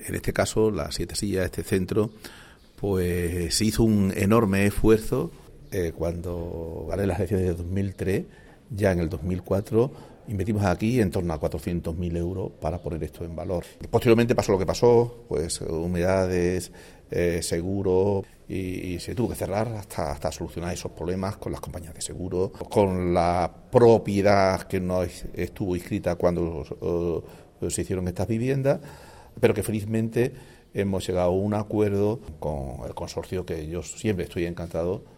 En este caso, las Siete Sillas, este centro, pues se hizo un enorme esfuerzo. Cuando gané las elecciones de 2003, ya en el 2004 invertimos aquí en torno a 400.000 euros para poner esto en valor. Posteriormente pasó lo que pasó, pues humedades, seguros, y se tuvo que cerrar hasta solucionar esos problemas con las compañías de seguros, con la propiedad que no estuvo inscrita cuando se hicieron estas viviendas, pero que felizmente hemos llegado a un acuerdo con el consorcio, que yo siempre estoy encantado